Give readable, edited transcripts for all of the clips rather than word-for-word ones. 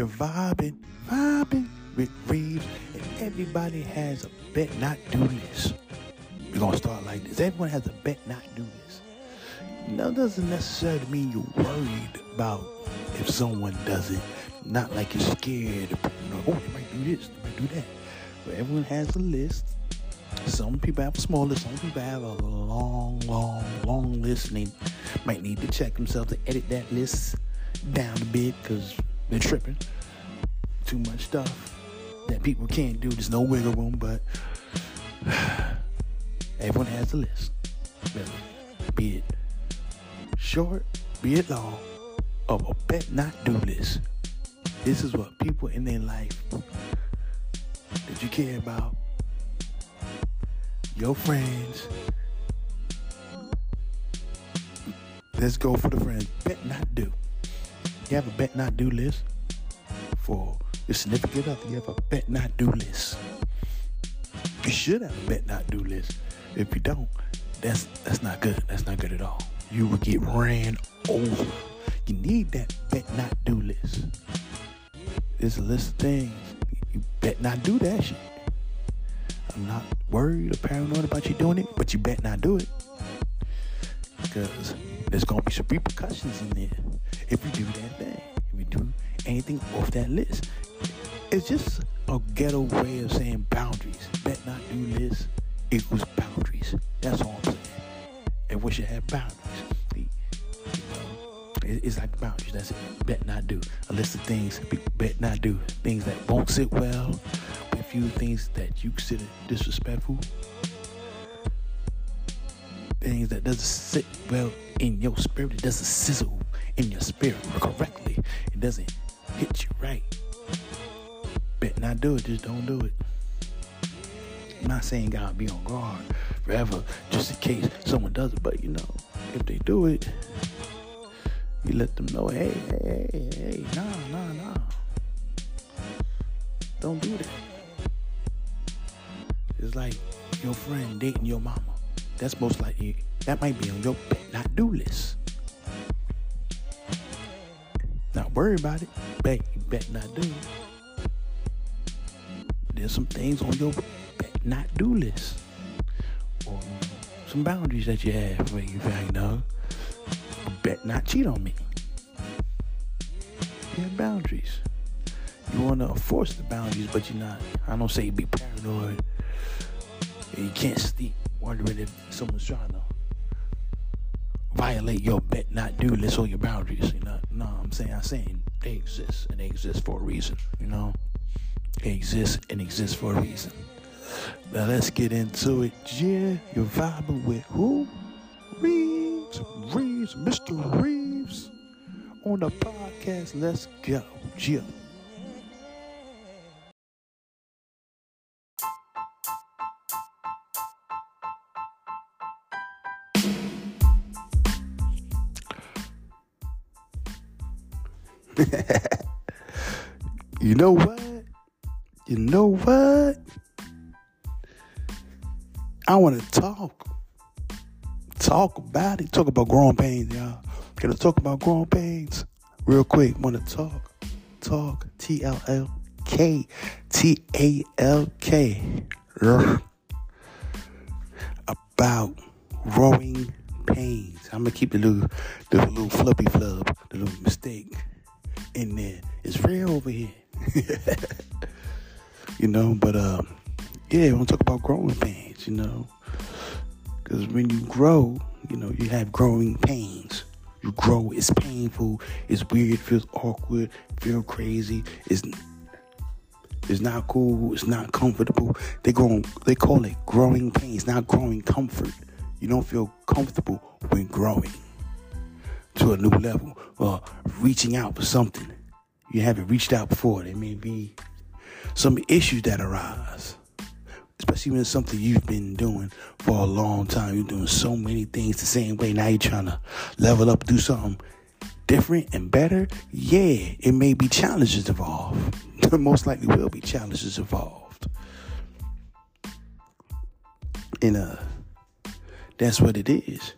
You're vibing with Reeves, and everybody has a bet not do list. We're going to start like this. Everyone has a bet not do list. That doesn't necessarily mean you're worried about if someone does it. Not like you're scared. Oh, they might do this, they might do that. But everyone has a list. Some people have a small list. Some people have a long list. And they might need to check themselves to edit that list down a bit because they're tripping. Too much stuff that people can't do. There's no wiggle room, but everyone has a list. Be it short, be it long, of a bet not do list. This is what people in their life that you care about, your friends. Let's go for the friends. Bet not do. You have a bet not do list for your significant other. You have a bet not do list. You should have a bet not do list. If you don't, that's not good. That's not good at all. You will get ran over. You need that bet not do list. It's a list of things. You bet not do that shit. I'm not worried or paranoid about you doing it, but you bet not do it. Because there's going to be some repercussions in there if you do that thing. If you do anything off that list. It's just a ghetto way of saying boundaries. Bet not do list equals boundaries. That's all I'm saying. Everyone should have boundaries. It's like boundaries. That's it. Bet not do. A list of things. Bet not do. Things that won't sit well with you. Things that you consider disrespectful. Things that doesn't sit well in your spirit. It doesn't sizzle in your spirit correctly. It doesn't hit you right. Bet not do it. Just don't do it. I'm not saying gotta be on guard forever just in case someone does it. But if they do it, you let them know, hey, nah. Don't do that. It's like your friend dating your mama. That's most likely, that might be on your bet not do list. Not worry about it. You bet not do. There's some things on your bet not do list. Or some boundaries that you have where you bet not cheat on me. You have boundaries. You want to enforce the boundaries, but you're not. I don't say be paranoid. You can't sleep wondering if someone's trying to violate your bet not do list or your boundaries. No, I'm saying they exist, and they exist for a reason. They exist and exist for a reason. Now let's get into it. Yeah, you're vibing with who? Reeves, Mr. Reeves on the podcast. Let's go. Yeah. You know what? I want to talk about it. Talk about growing pains, y'all. Can I talk about growing pains real quick? Want to talk TLK about growing pains. I'm gonna keep the little fluffy flub, the little mistake in there. It's real over here. But I want to talk about growing pains, because when you grow, you have growing pains. You grow, it's painful, it's weird, feels awkward, feel crazy, it's not cool, it's not comfortable. They call it growing pains, not growing comfort. You don't feel comfortable when growing to a new level or reaching out for something you haven't reached out before. There may be some issues that arise, especially when it's something you've been doing for a long time. You're doing so many things the same way. Now you're trying to level up, do something different and better. Yeah, it may be challenges involved. There most likely will be challenges involved. And that's what it is.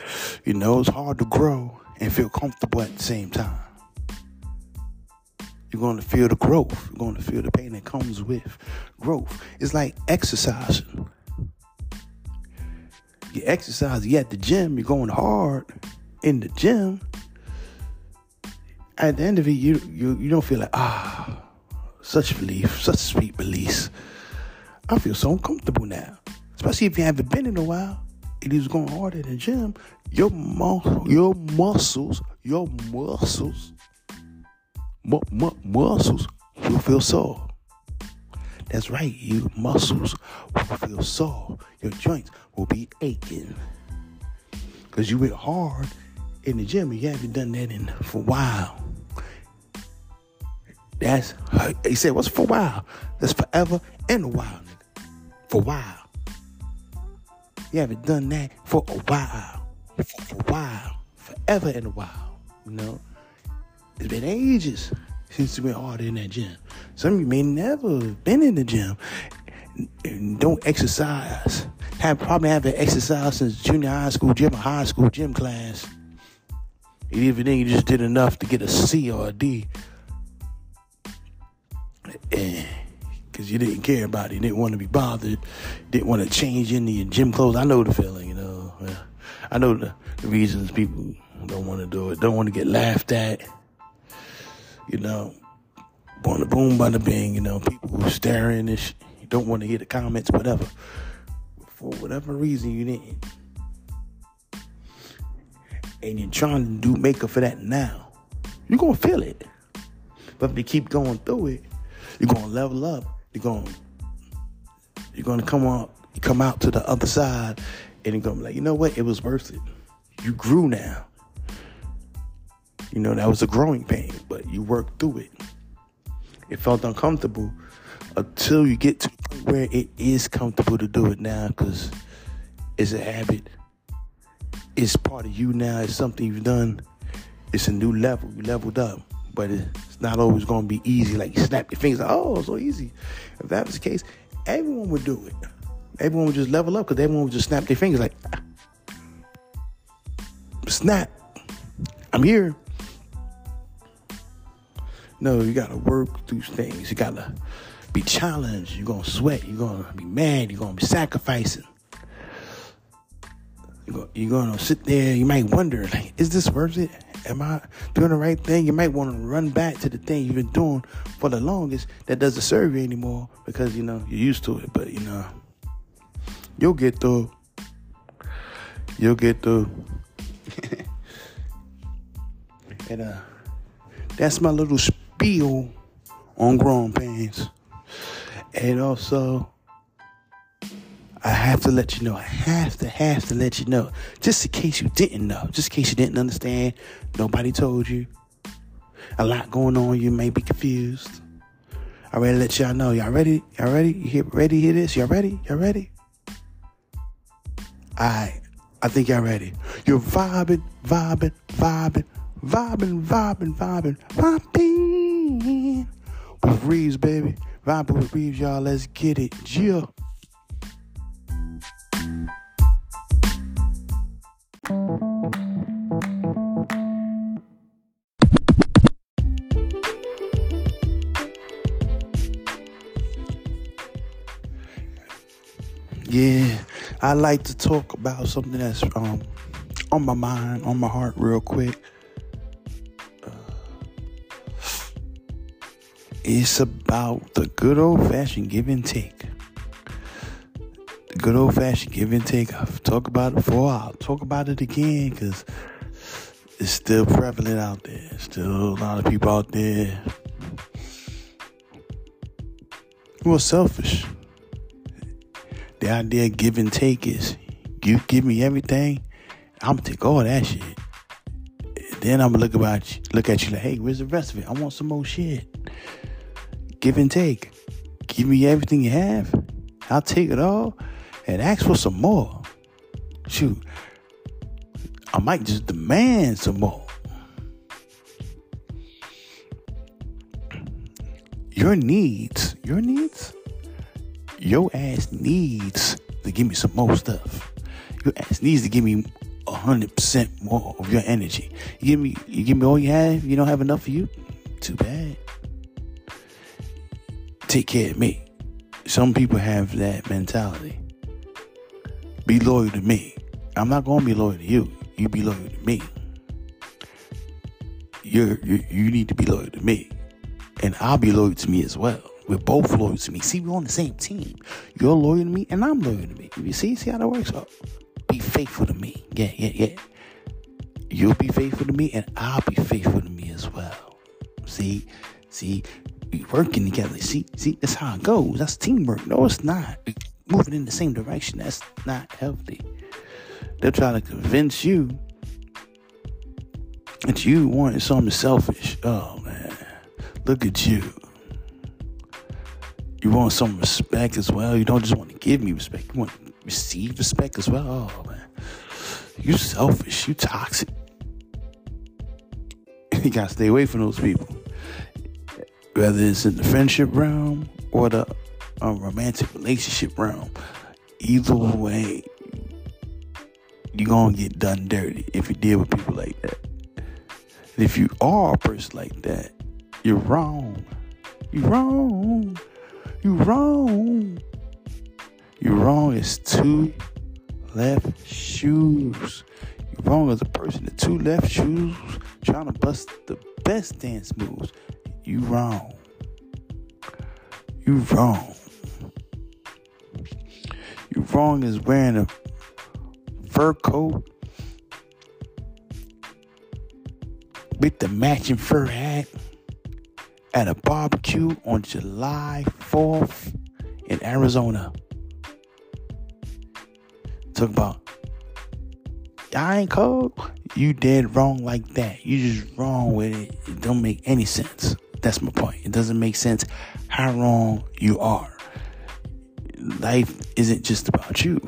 It's hard to grow and feel comfortable at the same time. You're going to feel the growth. You're going to feel the pain that comes with growth. It's like exercising. You exercise, you at the gym, you're going hard in the gym. At the end of it, you don't feel like, such relief, such sweet release. I feel so uncomfortable now. Especially if you haven't been in a while. It is going hard in the gym. Your muscles will feel sore. That's right, your muscles will feel sore. Your joints will be aching. Because you went hard in the gym and you haven't done that for a while. He said, what's for a while? That's forever and a while, nigga. For a while. You haven't done that for a while. For a while. Forever and a while. You know? It's been ages since you went hard in that gym. Some of you may never have been in the gym and don't exercise. Probably haven't exercised since junior high school gym or high school gym class. And even then, you just did enough to get a C or a D. Because you didn't care about it. You didn't want to be bothered. Didn't want to change into your gym clothes. I know the feeling, you know. I know the reasons people don't want to do it. Don't want to get laughed at. You know. Bada boom, bada bing, you know. People staring and shit. You don't want to hear the comments, whatever. For whatever reason, you didn't. And you're trying to do makeup for that now. You're going to feel it. But if you keep going through it, you're going to level up. You're going to come out to the other side, and you're going to be like, you know what? It was worth it. You grew now. You know, that was a growing pain, but you worked through it. It felt uncomfortable until you get to the point where it is comfortable to do it now, because it's a habit. It's part of you now. It's something you've done. It's a new level. You leveled up. But it's not always going to be easy. Like, you snap your fingers. Oh, so easy. If that was the case, everyone would do it. Everyone would just level up because everyone would just snap their fingers like, snap. I'm here. No, you got to work through things. You got to be challenged. You're going to sweat. You're going to be mad. You're going to be sacrificing. You're going to sit there. You might wonder, like, is this worth it? Am I doing the right thing? You might want to run back to the thing you've been doing for the longest that doesn't serve you anymore because, you know, you're used to it. But, you know, you'll get through. You'll get through. And that's my little spiel on growing pains. And also, I have to let you know. I have to let you know. Just in case you didn't know. Just in case you didn't understand. Nobody told you. A lot going on. You may be confused. I ready to let y'all know. Y'all ready? Y'all ready? Ready to hear this? Y'all ready? Y'all ready? Alright. I think y'all ready. You're vibing. With Reeves, baby. Vibing with Reeves, y'all. Let's get it. Yeah. Yeah, I like to talk about something that's on my mind, on my heart real quick. It's about the good old-fashioned give and take. The good old-fashioned give and take. I've talked about it before. I'll talk about it again because it's still prevalent out there. Still a lot of people out there who are selfish. The idea of give and take is you give me everything, I'm going to take all that shit. Then I'm going to look at you like, hey, where's the rest of it? I want some more shit. Give and take. Give me everything you have. I'll take it all and ask for some more. Shoot. I might just demand some more. Your ass needs to give me some more stuff. Your ass needs to give me 100% more of your energy. You give me all you have. You don't have enough for you. Too bad. take care of me. Some people have that mentality. Be loyal to me. I'm not going to be loyal to you. You be loyal to me. You need to be loyal to me. And I'll be loyal to me as well. We're both loyal to me. See, we're on the same team. You're loyal to me and I'm loyal to me. You see how that works out? Be faithful to me. Yeah. You'll be faithful to me and I'll be faithful to me as well. See, we working together. See, that's how it goes. That's teamwork. No, it's not. We're moving in the same direction. That's not healthy. They're trying to convince you that you want something selfish. Oh, man. Look at you. You want some respect as well. You don't just want to give me respect. You want to receive respect as well. Oh, man. You selfish. You toxic. You got to stay away from those people. Whether it's in the friendship realm or the romantic relationship realm. Either way, you're going to get done dirty if you deal with people like that. And if you are a person like that, you're wrong. You're wrong. You're wrong. You're wrong as two left shoes. You're wrong as a person with two left shoes trying to bust the best dance moves. You wrong. You wrong. You wrong as wearing a fur coat with the matching fur hat at a barbecue on July 4th in Arizona. Talk about, I ain't cold. You dead wrong like that. You just wrong with it. It don't make any sense. That's my point. It doesn't make sense how wrong you are. Life isn't just about you.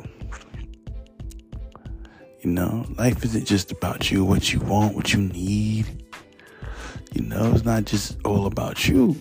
You know, life isn't just about you, what you want, what you need. You know, it's not just all about you.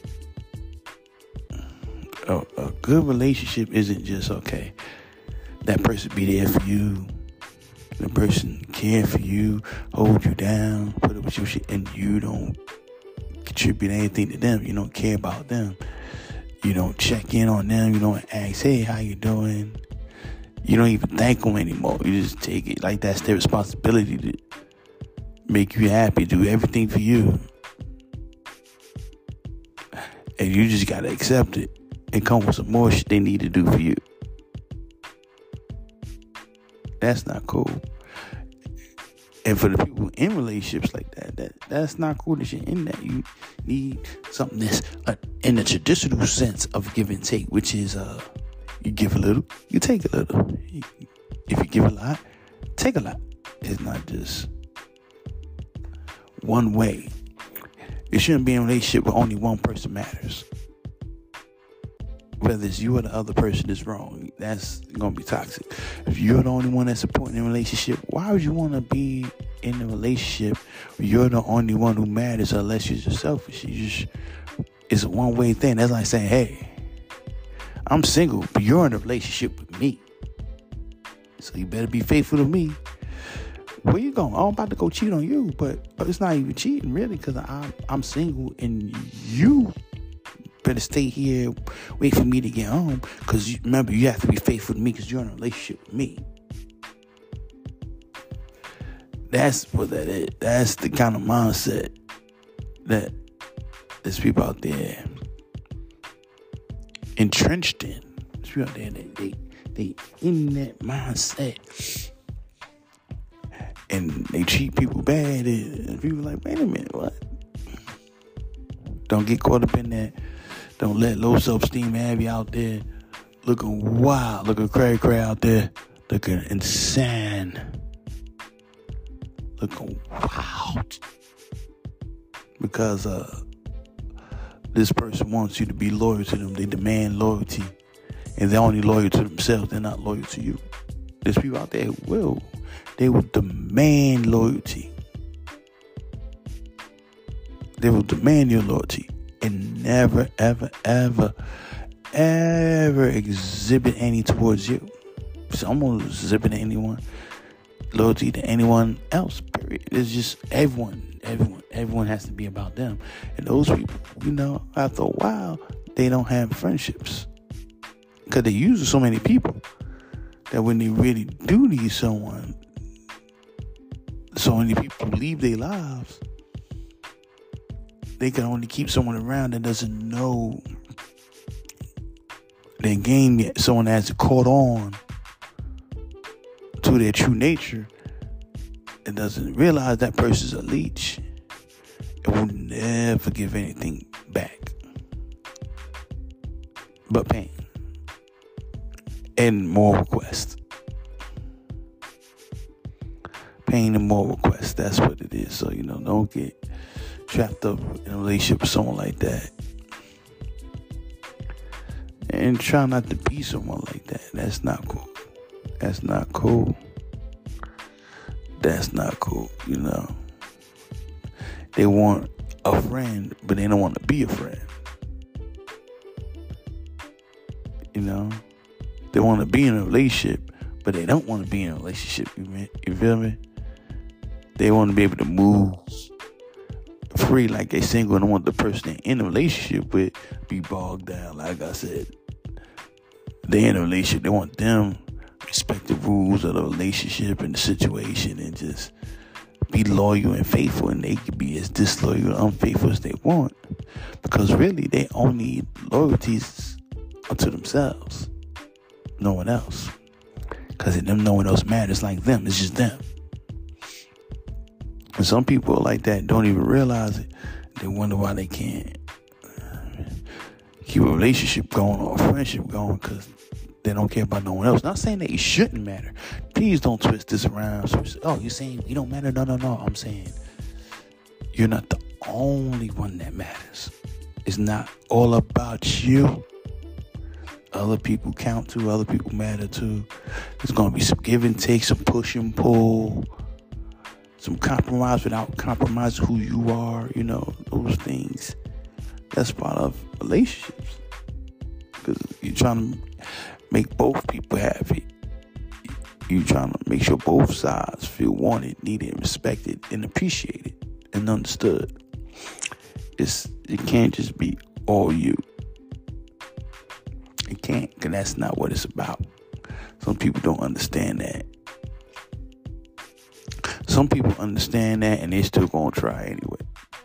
A good relationship isn't just, okay, that person be there for you. The person care for you, hold you down, put up with your shit, and you don't contribute anything to them. You don't care about them. You don't check in on them. You don't ask, hey, how you doing? You don't even thank them anymore. You just take it like that's their responsibility to make you happy, do everything for you. And you just gotta accept it and come with some more shit they need to do for you. That's not cool. And for the people in relationships like that's not cool that you're in that. You need something that's in the traditional sense of give and take, which is you give a little, you take a little. If you give a lot, take a lot. It's not just one way. You shouldn't be in a relationship where only one person matters. Whether it's you or the other person is wrong, that's going to be toxic. If you're the only one that's supporting the relationship, why would you want to be in a relationship where you're the only one who matters unless you're just selfish? It's a one-way thing. That's like saying, hey, I'm single, but you're in a relationship with me. So you better be faithful to me. Where you going? I'm about to go cheat on you, but it's not even cheating, really, because I'm single and you better stay here, wait for me to get home, because remember, you have to be faithful to me because you're in a relationship with me. That's what that is. That's the kind of mindset that there's people out there entrenched in. There's people out there that they in that mindset. And they treat people bad. And people like, wait a minute, what? Don't get caught up in that. Don't let low self-esteem have you out there looking wild, looking cray out there, looking insane, looking wild. Because this person wants you to be loyal to them. They demand loyalty. And they're only loyal to themselves. They're not loyal to you. There's people out there who they will demand loyalty. They will demand your loyalty and never, ever, ever, ever exhibit any towards you. Someone will exhibit anyone loyalty to anyone else, period. It's just everyone has to be about them. And those people, after a while, they don't have friendships. Because they use so many people that when they really do need someone, so many people leave their lives, they can only keep someone around that doesn't know their game yet. Someone that hasn't caught on to their true nature and doesn't realize that person's a leech and will never give anything back but pain and more requests. Pain and more requests. That's what it is. So, don't get trapped up in a relationship with someone like that. And try not to be someone like that. That's not cool. That's not cool. That's not cool, They want a friend, but they don't want to be a friend. They want to be in a relationship, but they don't want to be in a relationship. You feel me? They want to be able to move free like they single and don't want the person they're in a relationship with be bogged down. Like I said, they're in a relationship. They want them respect the rules of the relationship and the situation and just be loyal and faithful, and they can be as disloyal and unfaithful as they want, because really they only loyalties to themselves, no one else, because no one else matters like them. It's just them. And some people like that don't even realize it. They wonder why they can't keep a relationship going or a friendship going, because they don't care about no one else. Not saying that you shouldn't matter. Please don't twist this around. So, you're saying we don't matter? No. I'm saying you're not the only one that matters. It's not all about you. Other people count too. Other people matter too. There's going to be some give and take, some push and pull, some compromise without compromising who you are. Those things. That's part of relationships. Because you're trying to make both people happy. You're trying to make sure both sides feel wanted, needed, respected, and appreciated, and understood. It can't just be all you. It can't, because that's not what it's about. Some people don't understand that. Some people understand that, and they're still gonna try anyway.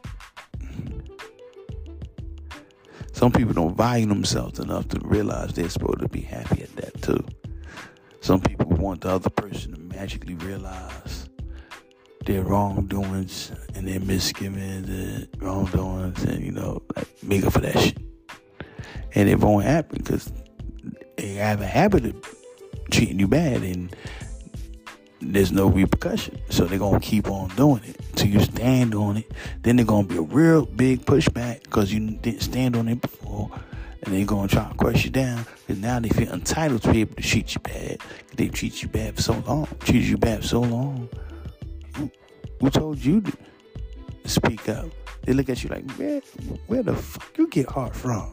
Some people don't value themselves enough to realize they're supposed to be happy at that too. Some people want the other person to magically realize their wrongdoings and their misgivings and wrongdoings and, make up for that shit. And it won't happen because they have a habit of treating you bad and there's no repercussion. So they're going to keep on doing it till you stand on it. Then they're going to be a real big pushback because you didn't stand on it before. And they're going to try to crush you down because now they feel entitled to be able to treat you bad. They treat you bad for so long. Treated you bad for so long. Who told you to speak up? They look at you like, where the fuck you get heart from?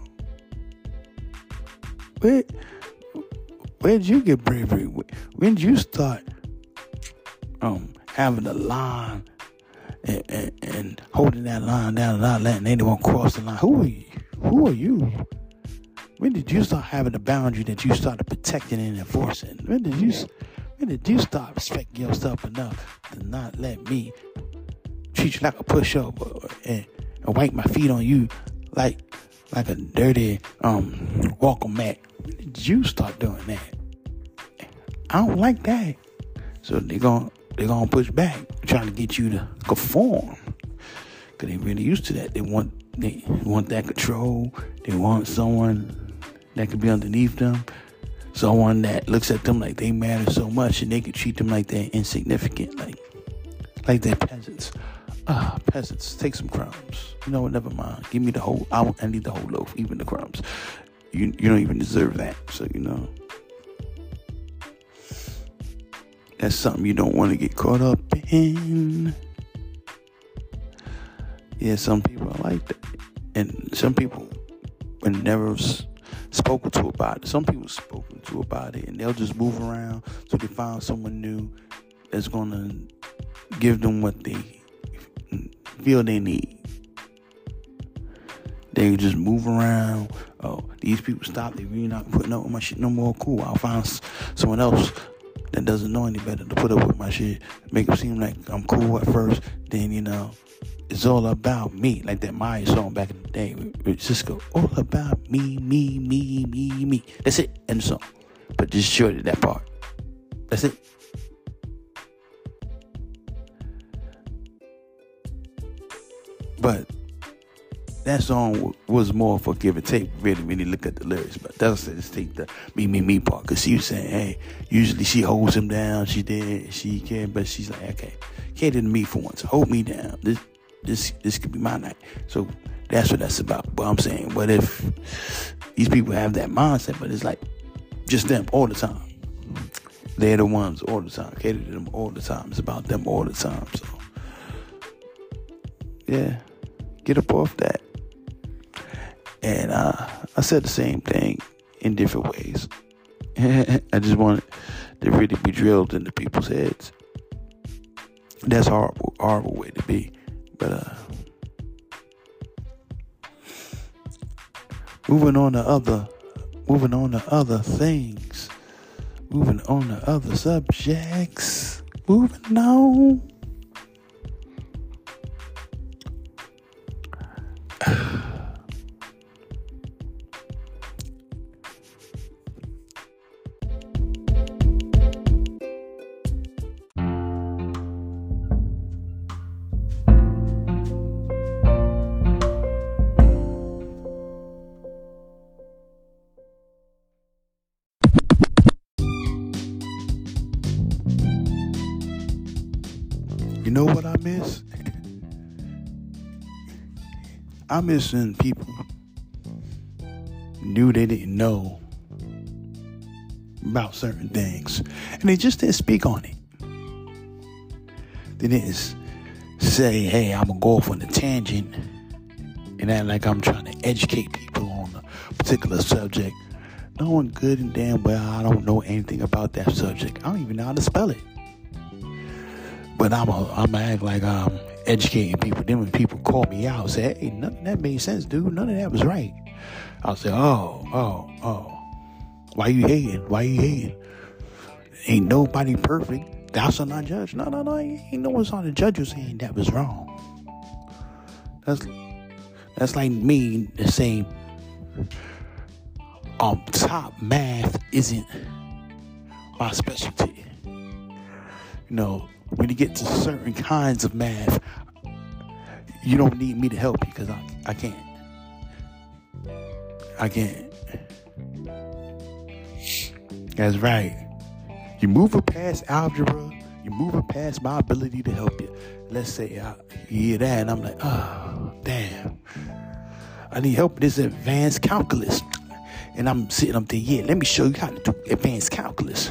Where'd you get bravery? When did you start having the line and holding that line down and not letting anyone cross the line? Who are you? When did you start having the boundary that you started protecting and enforcing? When did you start respecting yourself enough to not let me treat you like a pushover and wipe my feet on you like a dirty welcome mat? When did you start doing that? I don't like that. So they're gonna push back, trying to get you to conform, because they really used to that. They want that control. They want someone that could be underneath them, someone that looks at them like they matter so much, and they can treat them like they're insignificant, like they're peasants. Peasants, take some crumbs. You know what? Never mind. Give me the whole. I need the whole loaf, even the crumbs. You don't even deserve that. So that's something you don't want to get caught up in. Yeah, some people are like that. And some people were never spoken to about it. Some people spoken to about it, and they'll just move around so they find someone new that's going to give them what they feel they need. They just move around, Oh, these people stop. They really not putting up with my shit no more. Cool. I'll find someone else that doesn't know any better to put up with my shit. Make it seem like I'm cool at first. Then, it's all about me. Like that Maya song back in the day with Cisco. All about me, me, me, me, me. That's it. End the song. But just short that part. That's it. But that song was more for give and take. Really look at the lyrics. But that's just take the me, me, me part. Because she was saying, hey, usually she holds him down. She did. She can. But she's like, okay, cater to me for once. Hold me down. This could be my night. So that's what that's about. But I'm saying, what if these people have that mindset, but it's like just them all the time. They're the ones all the time. Cater to them all the time. It's about them all the time. So, yeah, get up off that. And I said the same thing in different ways. I just want it to really be drilled into people's heads. That's horrible way to be. But moving on to other things. Moving on to other subjects. Moving on. You know what I miss? I miss when people knew they didn't know about certain things, and they just didn't speak on it. They didn't say, hey, I'm going to go off on a tangent and act like I'm trying to educate people on a particular subject. Knowing good and damn well I don't know anything about that subject. I don't even know how to spell it. But I'm act like I'm educating people. Then when people call me out, say, hey, none of that made sense, dude. None of that was right. I'll say, oh. Why you hating? Ain't nobody perfect. Thou shalt not judge. No. Ain't no one's on the judge you saying that was wrong. That's like me saying, top math isn't my specialty. When you get to certain kinds of math, you don't need me to help you because I can't. That's right. You move it past algebra. You move it past my ability to help you. Let's say you hear that and I'm like, oh, damn. I need help with this advanced calculus. And I'm sitting up there, yeah, let me show you how to do advanced calculus.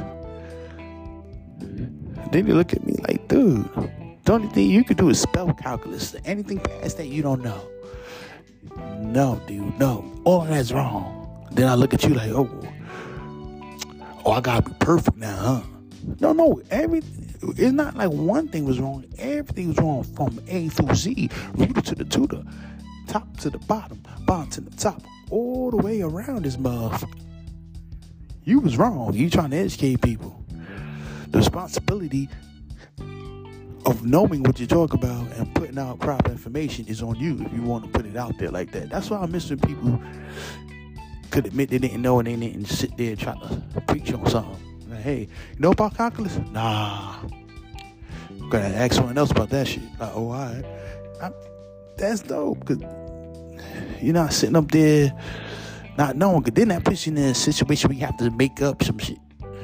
Then they look at me like, dude, the only thing you can do is spell calculus. Anything past that you don't know. No, dude, no. All of that's wrong. Then I look at you like, oh, I gotta be perfect now, huh? No, it's not like one thing was wrong. Everything was wrong from A through Z, rooter to the tutor, top to the bottom to the top, all the way around this motherfucker. You was wrong. You trying to educate people. The responsibility of knowing what you talk about and putting out proper information is on you if you want to put it out there like that. That's why I miss when people could admit they didn't know and they didn't sit there and try to preach on something. Like, hey, you know about calculus? Nah. I'm going to ask someone else about that shit. Like, oh, all right. That's dope because you're not sitting up there not knowing, because then that puts you in a situation where you have to make up some shit.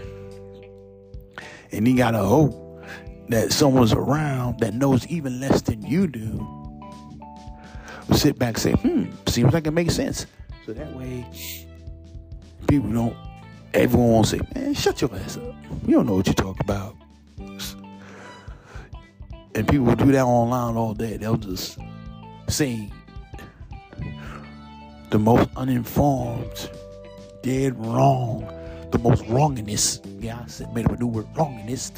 And you gotta hope that someone's around that knows even less than you do will sit back and say, seems like it makes sense. So that way, everyone won't say, man, shut your ass up. You don't know what you talk about. And people will do that online all day. They'll just say the most uninformed, dead wrong, the most wrongest. Yeah, I said, made up a new word, wrongest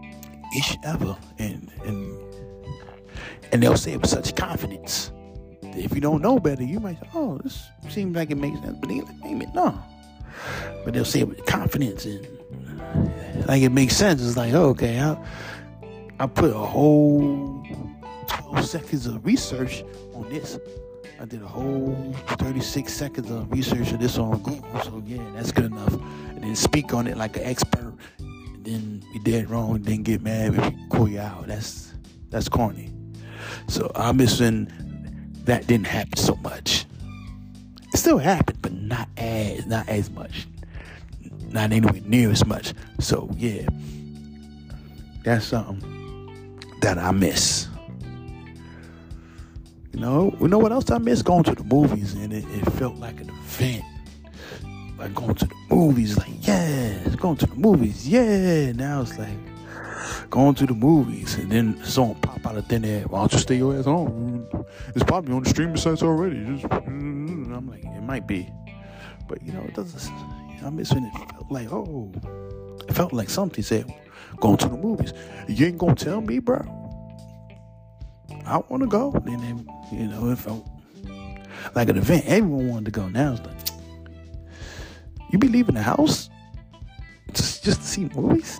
ish ever. And they'll say it with such confidence. if you don't know better, you might say, oh, this seems like it makes sense. But they like, wait a minute, no. But they'll say it with confidence and like it makes sense. It's like, oh, okay, I put a whole 12 seconds of research on this. I did a whole 36 seconds of research of this on Google. So yeah, that's good enough. And then speak on it like an expert. And then be dead wrong and then get mad if you call you out. That's corny. So I'm missing that didn't happen so much. It still happened, but not as much. Not anywhere near as much. So yeah, that's something that I miss. You know what else I miss? Going to the movies, and it felt like an event. Like going to the movies, like yeah, going to the movies, yeah. Now it's like going to the movies, and then someone pop out of thin air. Why don't you stay your ass home? It's probably on the streaming sites already. I'm like, it might be, but it doesn't. I miss when it felt like, oh, it felt like something said, going to the movies. You ain't gonna tell me, bro. I want to go. And then, it felt like an event. Everyone wanted to go. Now it's like, you be leaving the house just to see movies?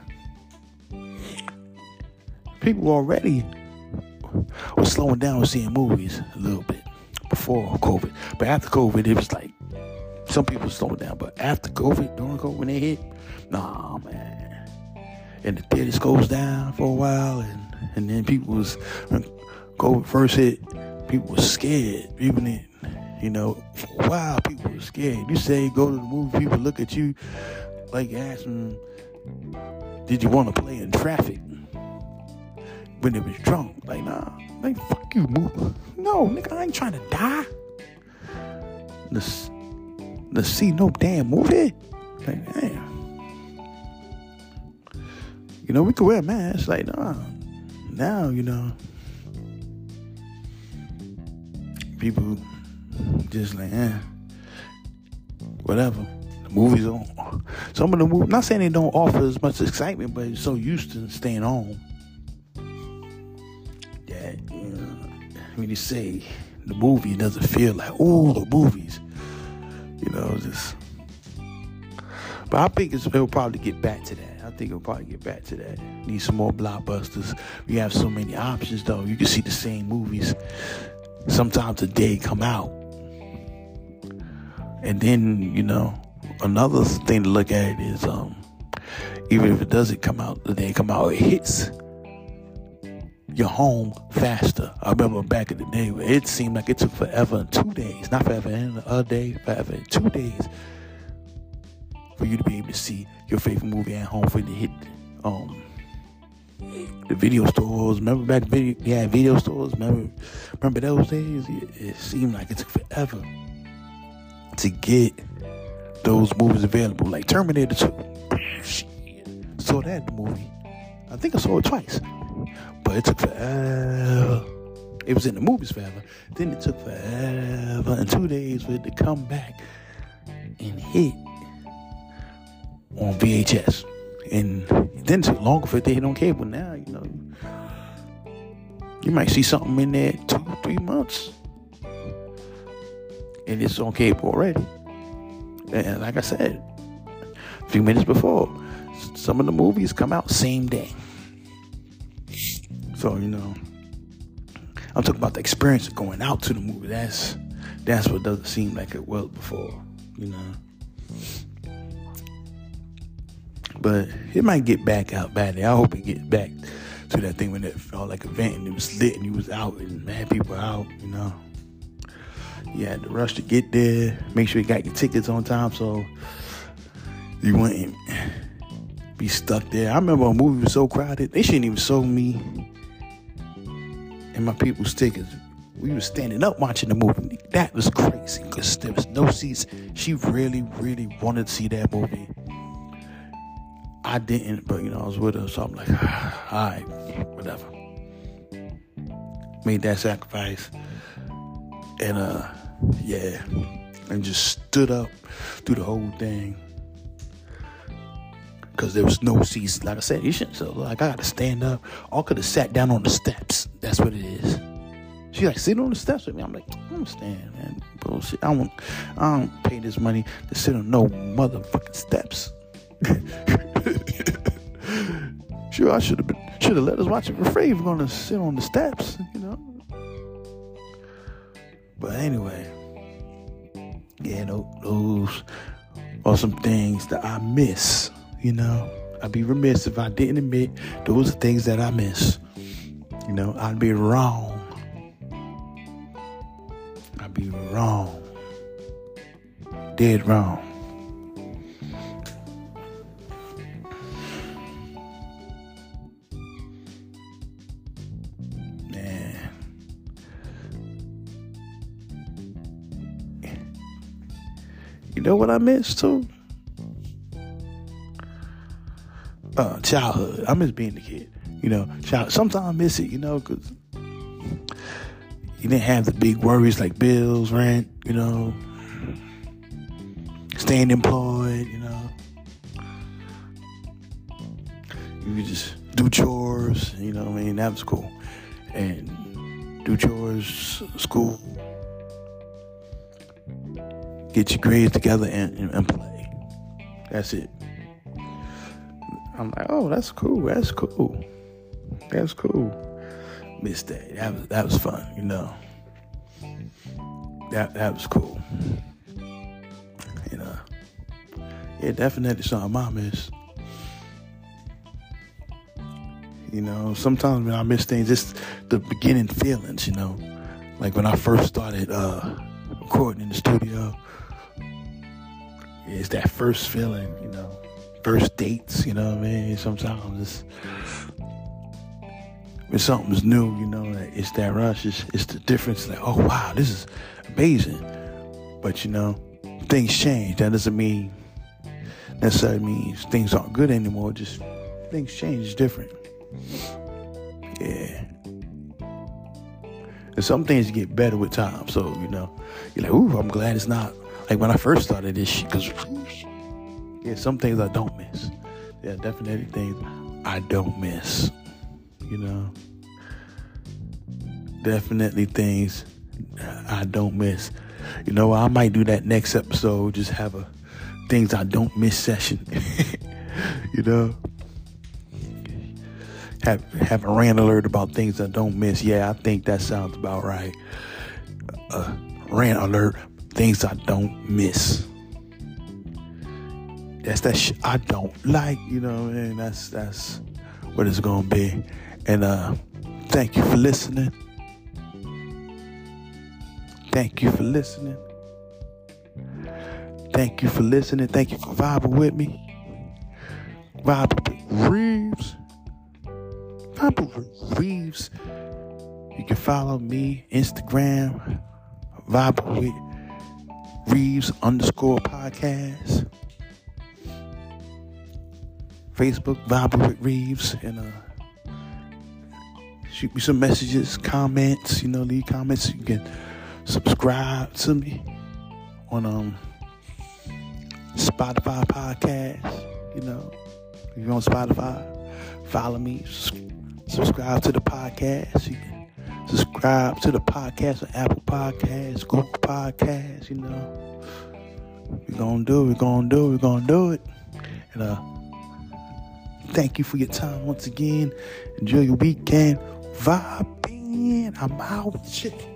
People already were slowing down with seeing movies a little bit before COVID. But after COVID, it was like, some people slowed down. But after COVID, during COVID, when they hit, nah, man. And the theaters goes down for a while. And then when COVID first hit, people were scared. Even for a while, people were scared. You say go to the movie, people look at you like ask them, did you want to play in traffic? When it was drunk, like, nah, like, fuck you, move. No, nigga, I ain't trying to die. To see no damn movie. Like, damn. We could wear masks. Like, nah. Now, people just like, whatever. The movies don't. Some of the movies, not saying they don't offer as much excitement, but you're so used to staying home that, when you say the movie, it doesn't feel like, oh, the movies. Just. But I think it'll probably get back to that. Need some more blockbusters. We have so many options, though. You can see the same movies sometimes a day come out. And then, another thing to look at is, even if it doesn't come out the day it come out, it hits your home faster. I remember back in the day where it seemed like it took forever in 2 days. Not forever in a day, forever in 2 days for you to be able to see your favorite movie at home, for you to hit the video stores. Remember back then, you had video stores? Remember those days? It seemed like it took forever to get those movies available. Like Terminator 2. Saw that in the movie. I think I saw it twice. But it took forever. It was in the movies forever. Then it took forever and 2 days for it to come back and hit on VHS. And then it took longer for it to hit on cable. Now, you might see something in there 2-3 months. And it's on cable already. And like I said, a few minutes before, some of the movies come out same day. So, I'm talking about the experience of going out to the movie. That's what doesn't seem like it was before, But it might get back out badly. I hope it gets back to that thing when it felt like an event and it was lit and you was out and mad people out, You had to rush to get there, make sure you got your tickets on time so you wouldn't be stuck there. I remember a movie was so crowded, they shouldn't even show me and my people's tickets. We were standing up watching the movie. That was crazy because there was no seats. She really, really wanted to see that movie. I didn't, but I was with her, so I'm like, all right, whatever. Made that sacrifice, and and just stood up through the whole thing because there was no seats. Like I said, you shouldn't. So I got to stand up. I could have sat down on the steps. That's what it is. She like, sit on the steps with me. I'm like, I understand, man. Bullshit. I don't pay this money to sit on no motherfucking steps. Sure, I should have let us watch it for free if we're gonna sit on the steps, you know. But anyway, yeah, those are some things that I miss, you know. I'd be remiss if I didn't admit those are things that I miss. You know, I'd be wrong. I'd be wrong. Dead wrong. Man. You know what I miss too? Childhood. I miss being a kid. You know, sometimes I miss it, you know, because you didn't have the big worries like bills, rent, you know, staying employed, you know. You could just do chores, you know what I mean? That was cool. And do chores, school, get your grades together and play. That's it. I'm like, oh, that's cool. That's cool. That's cool. Missed that. That was fun, you know. That was cool. You know. Yeah, definitely something I miss. You know, sometimes when I miss things, it's the beginning feelings, you know. Like when I first started recording in the studio. It's that first feeling, you know. First dates, you know what I mean? Sometimes it's when something's new, you know, it's that rush. It's the difference. Like, oh wow, this is amazing. But you know, things change. That doesn't mean necessarily means things aren't good anymore. Just things change. It's different. Yeah. And some things get better with time. So you know, you're like, ooh, I'm glad it's not like when I first started this shit. Because yeah, some things I don't miss. Yeah, definitely things I don't miss. You know, definitely things I don't miss. You know, I might do that next episode. Just have a things I don't miss session. You know, have a rant alert about things I don't miss. Yeah, I think that sounds about right. Rant alert, things I don't miss. That's that I don't like, you know, and that's what it's gonna be. And thank you for listening. Thank you for listening. Thank you for listening. Thank you for vibing with me. Vibing with Reeves. Vibing with Reeves. You can follow me Instagram. Vibing with Reeves _podcast. Facebook, Vibing with Reeves, and shoot me some messages, comments, you know, leave comments. You can subscribe to me on Spotify podcast, you know. If you're on Spotify, follow me, subscribe to the podcast. You can subscribe to the podcast on Apple Podcasts, Google Podcasts, you know. We're gonna do it. And thank you for your time once again. Enjoy your weekend. Vibing. I'm out. Shit.